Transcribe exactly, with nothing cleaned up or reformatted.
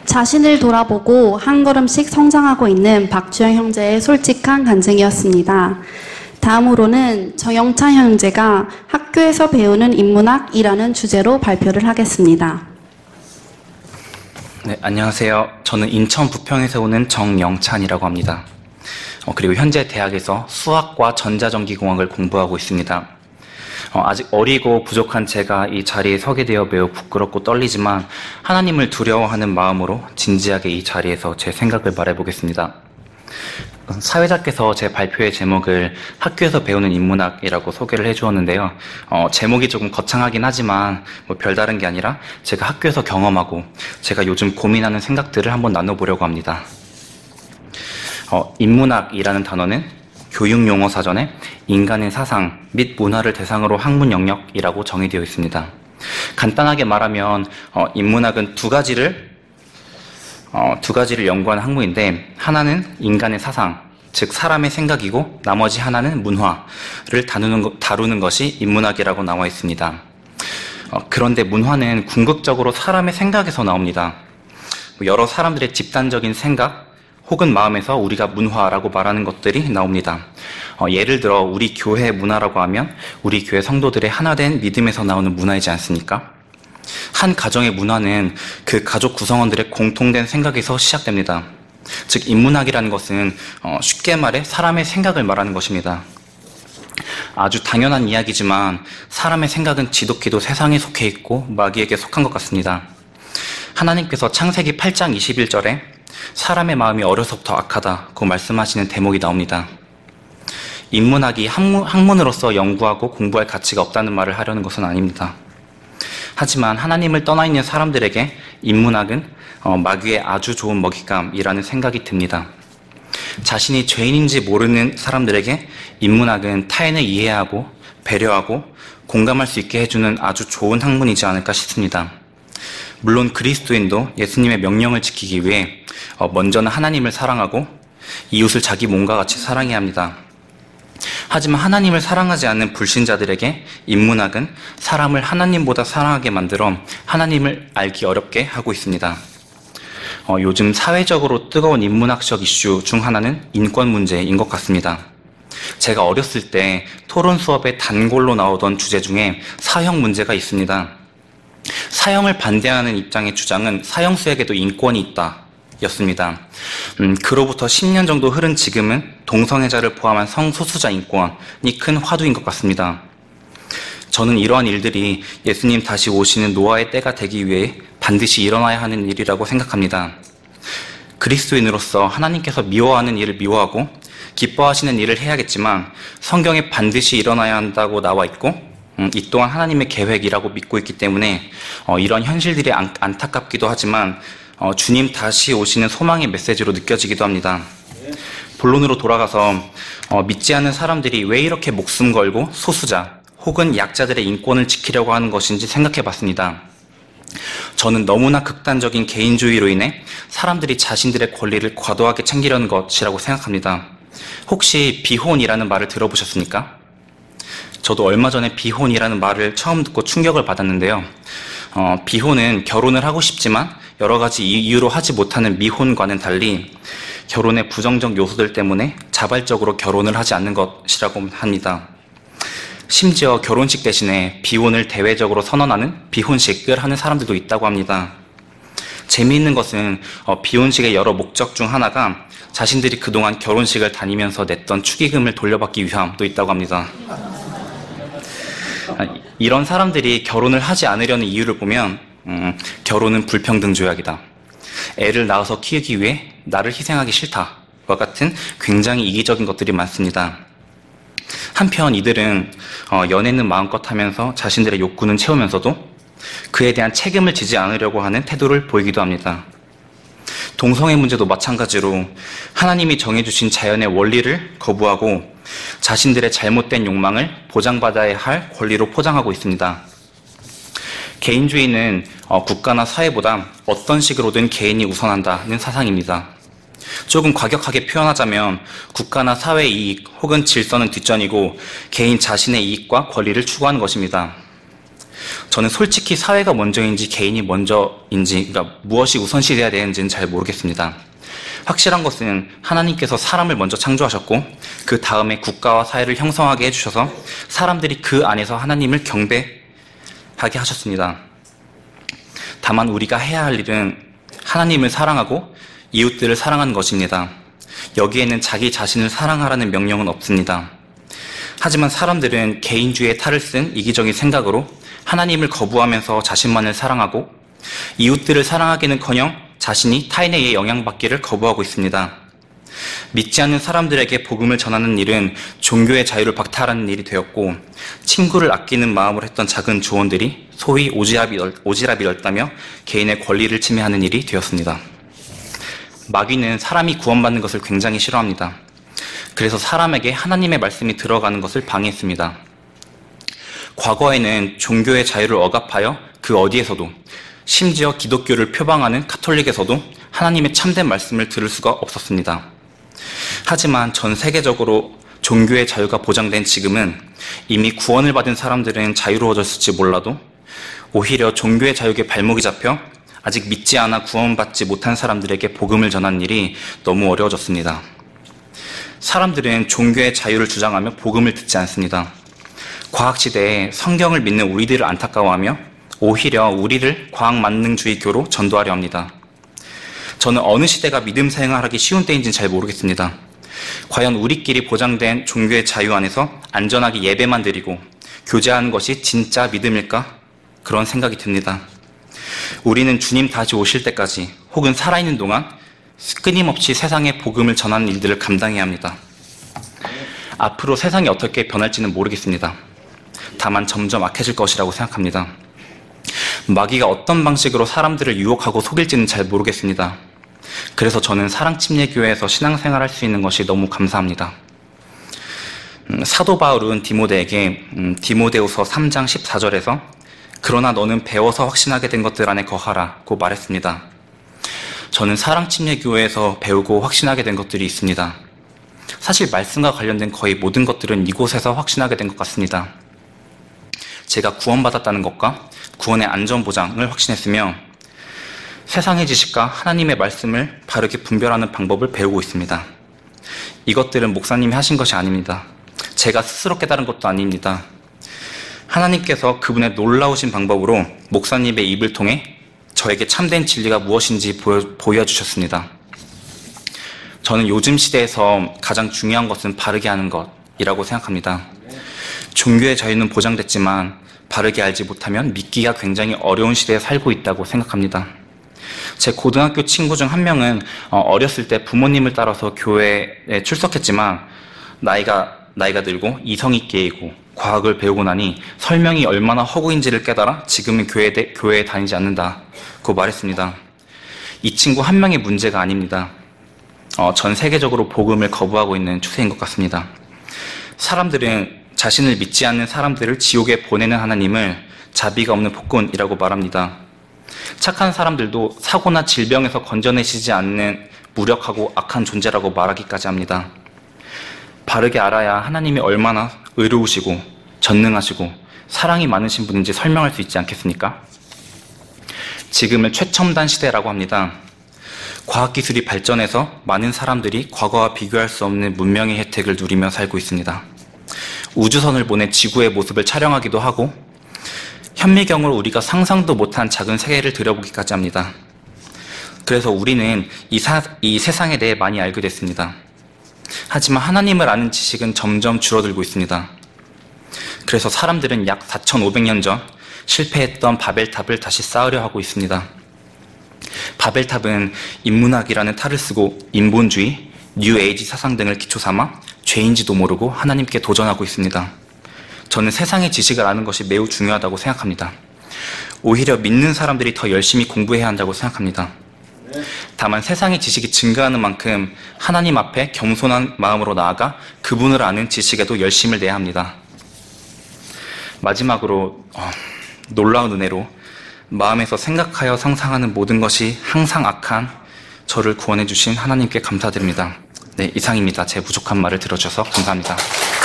자신을 돌아보고 한 걸음씩 성장하고 있는 박주영 형제의 솔직한 간증이었습니다. 다음으로는 정영찬 형제가 학교에서 배우는 인문학이라는 주제로 발표를 하겠습니다. 네, 안녕하세요. 저는 인천 부평에서 오는 정영찬이라고 합니다. 어, 그리고 현재 대학에서 수학과 전자전기공학을 공부하고 있습니다. 어, 아직 어리고 부족한 제가 이 자리에 서게 되어 매우 부끄럽고 떨리지만 하나님을 두려워하는 마음으로 진지하게 이 자리에서 제 생각을 말해보겠습니다. 사회자께서 제 발표의 제목을 학교에서 배우는 인문학이라고 소개를 해주었는데요. 어, 제목이 조금 거창하긴 하지만 뭐 별다른 게 아니라 제가 학교에서 경험하고 제가 요즘 고민하는 생각들을 한번 나눠보려고 합니다. 어, 인문학이라는 단어는 교육용어사전에 인간의 사상 및 문화를 대상으로 학문 영역이라고 정의되어 있습니다. 간단하게 말하면 어, 인문학은 두 가지를 어, 두 가지를 연구하는 학문인데, 하나는 인간의 사상, 즉 사람의 생각이고 나머지 하나는 문화를 다루는, 거, 다루는 것이 인문학이라고 나와 있습니다. 어, 그런데 문화는 궁극적으로 사람의 생각에서 나옵니다. 여러 사람들의 집단적인 생각 혹은 마음에서 우리가 문화라고 말하는 것들이 나옵니다. 어, 예를 들어 우리 교회 문화라고 하면 우리 교회 성도들의 하나된 믿음에서 나오는 문화이지 않습니까? 한 가정의 문화는 그 가족 구성원들의 공통된 생각에서 시작됩니다. 즉 인문학이라는 것은 어, 쉽게 말해 사람의 생각을 말하는 것입니다. 아주 당연한 이야기지만 사람의 생각은 지독히도 세상에 속해 있고 마귀에게 속한 것 같습니다. 하나님께서 창세기 팔 장 이십일 절에 사람의 마음이 어려서부터 악하다고 말씀하시는 대목이 나옵니다. 인문학이 학문, 학문으로서 연구하고 공부할 가치가 없다는 말을 하려는 것은 아닙니다. 하지만 하나님을 떠나 있는 사람들에게 인문학은 어, 마귀의 아주 좋은 먹잇감이라는 생각이 듭니다. 자신이 죄인인지 모르는 사람들에게 인문학은 타인을 이해하고 배려하고 공감할 수 있게 해주는 아주 좋은 학문이지 않을까 싶습니다. 물론 그리스도인도 예수님의 명령을 지키기 위해 어, 먼저는 하나님을 사랑하고 이웃을 자기 몸과 같이 사랑해야 합니다. 하지만 하나님을 사랑하지 않는 불신자들에게 인문학은 사람을 하나님보다 사랑하게 만들어 하나님을 알기 어렵게 하고 있습니다. 어, 요즘 사회적으로 뜨거운 인문학적 이슈 중 하나는 인권 문제인 것 같습니다. 제가 어렸을 때 토론 수업에 단골로 나오던 주제 중에 사형 문제가 있습니다. 사형을 반대하는 입장의 주장은 사형수에게도 인권이 있다 였습니다. 음, 그로부터 십 년 정도 흐른 지금은 동성애자를 포함한 성소수자 인권이 큰 화두인 것 같습니다. 저는 이러한 일들이 예수님 다시 오시는 노아의 때가 되기 위해 반드시 일어나야 하는 일이라고 생각합니다. 그리스도인으로서 하나님께서 미워하는 일을 미워하고 기뻐하시는 일을 해야겠지만 성경에 반드시 일어나야 한다고 나와 있고 음, 이 또한 하나님의 계획이라고 믿고 있기 때문에 어, 이런 현실들이 안, 안타깝기도 하지만 어, 주님 다시 오시는 소망의 메시지로 느껴지기도 합니다. 본론으로 돌아가서 어, 믿지 않는 사람들이 왜 이렇게 목숨 걸고 소수자 혹은 약자들의 인권을 지키려고 하는 것인지 생각해 봤습니다. 저는 너무나 극단적인 개인주의로 인해 사람들이 자신들의 권리를 과도하게 챙기려는 것이라고 생각합니다. 혹시 비혼이라는 말을 들어보셨습니까? 저도 얼마 전에 비혼이라는 말을 처음 듣고 충격을 받았는데요. 어, 비혼은 결혼을 하고 싶지만 여러 가지 이유로 하지 못하는 미혼과는 달리 결혼의 부정적 요소들 때문에 자발적으로 결혼을 하지 않는 것이라고 합니다. 심지어 결혼식 대신에 비혼을 대외적으로 선언하는 비혼식을 하는 사람들도 있다고 합니다. 재미있는 것은 어, 비혼식의 여러 목적 중 하나가 자신들이 그동안 결혼식을 다니면서 냈던 축의금을 돌려받기 위함도 있다고 합니다. 이런 사람들이 결혼을 하지 않으려는 이유를 보면 음, 결혼은 불평등 조약이다. 애를 낳아서 키우기 위해 나를 희생하기 싫다와 같은 굉장히 이기적인 것들이 많습니다. 한편 이들은 어, 연애는 마음껏 하면서 자신들의 욕구는 채우면서도 그에 대한 책임을 지지 않으려고 하는 태도를 보이기도 합니다. 동성애 문제도 마찬가지로 하나님이 정해주신 자연의 원리를 거부하고 자신들의 잘못된 욕망을 보장받아야 할 권리로 포장하고 있습니다. 개인주의는 어, 국가나 사회보다 어떤 식으로든 개인이 우선한다는 사상입니다. 조금 과격하게 표현하자면 국가나 사회의 이익 혹은 질서는 뒷전이고 개인 자신의 이익과 권리를 추구하는 것입니다. 저는 솔직히 사회가 먼저인지 개인이 먼저인지, 그러니까 무엇이 우선시돼야 되는지는 잘 모르겠습니다. 확실한 것은 하나님께서 사람을 먼저 창조하셨고 그 다음에 국가와 사회를 형성하게 해주셔서 사람들이 그 안에서 하나님을 경배하게 하셨습니다. 다만 우리가 해야 할 일은 하나님을 사랑하고 이웃들을 사랑하는 것입니다. 여기에는 자기 자신을 사랑하라는 명령은 없습니다. 하지만 사람들은 개인주의의 탈을 쓴 이기적인 생각으로 하나님을 거부하면서 자신만을 사랑하고 이웃들을 사랑하기는커녕 자신이 타인에 의해 영향받기를 거부하고 있습니다. 믿지 않는 사람들에게 복음을 전하는 일은 종교의 자유를 박탈하는 일이 되었고 친구를 아끼는 마음으로 했던 작은 조언들이 소위 오지랖이, 오지랖이 넓다며 개인의 권리를 침해하는 일이 되었습니다. 마귀는 사람이 구원받는 것을 굉장히 싫어합니다. 그래서 사람에게 하나님의 말씀이 들어가는 것을 방해했습니다. 과거에는 종교의 자유를 억압하여 그 어디에서도, 심지어 기독교를 표방하는 가톨릭에서도 하나님의 참된 말씀을 들을 수가 없었습니다. 하지만 전 세계적으로 종교의 자유가 보장된 지금은 이미 구원을 받은 사람들은 자유로워졌을지 몰라도 오히려 종교의 자유에 발목이 잡혀 아직 믿지 않아 구원받지 못한 사람들에게 복음을 전하는 일이 너무 어려워졌습니다. 사람들은 종교의 자유를 주장하며 복음을 듣지 않습니다. 과학시대에 성경을 믿는 우리들을 안타까워하며 오히려 우리를 과학만능주의교로 전도하려 합니다. 저는 어느 시대가 믿음 생활하기 쉬운 때인지는 잘 모르겠습니다. 과연 우리끼리 보장된 종교의 자유 안에서 안전하게 예배만 드리고 교제하는 것이 진짜 믿음일까? 그런 생각이 듭니다. 우리는 주님 다시 오실 때까지 혹은 살아있는 동안 끊임없이 세상에 복음을 전하는 일들을 감당해야 합니다. 앞으로 세상이 어떻게 변할지는 모르겠습니다. 다만 점점 악해질 것이라고 생각합니다. 마귀가 어떤 방식으로 사람들을 유혹하고 속일지는 잘 모르겠습니다. 그래서 저는 사랑침례교회에서 신앙생활할 수 있는 것이 너무 감사합니다. 음, 사도 바울은 디모데에게 음, 디모데후서 삼 장 십사 절에서 그러나 너는 배워서 확신하게 된 것들 안에 거하라고 말했습니다. 저는 사랑침례교회에서 배우고 확신하게 된 것들이 있습니다. 사실 말씀과 관련된 거의 모든 것들은 이곳에서 확신하게 된 것 같습니다. 제가 구원받았다는 것과 구원의 안전보장을 확신했으며 세상의 지식과 하나님의 말씀을 바르게 분별하는 방법을 배우고 있습니다. 이것들은 목사님이 하신 것이 아닙니다. 제가 스스로 깨달은 것도 아닙니다. 하나님께서 그분의 놀라우신 방법으로 목사님의 입을 통해 저에게 참된 진리가 무엇인지 보여, 보여주셨습니다. 저는 요즘 시대에서 가장 중요한 것은 바르게 하는 것이라고 생각합니다. 종교의 자유는 보장됐지만 바르게 알지 못하면 믿기가 굉장히 어려운 시대에 살고 있다고 생각합니다. 제 고등학교 친구 중 한 명은 어렸을 때 부모님을 따라서 교회에 출석했지만 나이가 나이가 들고 이성이 깨이고 과학을 배우고 나니 설명이 얼마나 허구인지를 깨달아 지금은 교회에, 교회에 다니지 않는다고 말했습니다. 이 친구 한 명의 문제가 아닙니다. 어, 전 세계적으로 복음을 거부하고 있는 추세인 것 같습니다. 사람들은 자신을 믿지 않는 사람들을 지옥에 보내는 하나님을 자비가 없는 폭군이라고 말합니다. 착한 사람들도 사고나 질병에서 건져내시지 않는 무력하고 악한 존재라고 말하기까지 합니다. 바르게 알아야 하나님이 얼마나 의로우시고 전능하시고 사랑이 많으신 분인지 설명할 수 있지 않겠습니까? 지금은 최첨단 시대라고 합니다. 과학기술이 발전해서 많은 사람들이 과거와 비교할 수 없는 문명의 혜택을 누리며 살고 있습니다. 우주선을 보내 지구의 모습을 촬영하기도 하고 현미경으로 우리가 상상도 못한 작은 세계를 들여보기까지 합니다. 그래서 우리는 이, 사, 이 세상에 대해 많이 알게 됐습니다. 하지만 하나님을 아는 지식은 점점 줄어들고 있습니다. 그래서 사람들은 약 사천오백 년 전 실패했던 바벨탑을 다시 쌓으려 하고 있습니다. 바벨탑은 인문학이라는 탈을 쓰고 인본주의, 뉴에이지 사상 등을 기초 삼아 죄인지도 모르고 하나님께 도전하고 있습니다. 저는 세상의 지식을 아는 것이 매우 중요하다고 생각합니다. 오히려 믿는 사람들이 더 열심히 공부해야 한다고 생각합니다. 다만 세상의 지식이 증가하는 만큼 하나님 앞에 겸손한 마음으로 나아가 그분을 아는 지식에도 열심을 내야 합니다. 마지막으로 어, 놀라운 은혜로 마음에서 생각하여 상상하는 모든 것이 항상 악한 저를 구원해 주신 하나님께 감사드립니다. 네, 이상입니다. 제 부족한 말을 들어주셔서 감사합니다.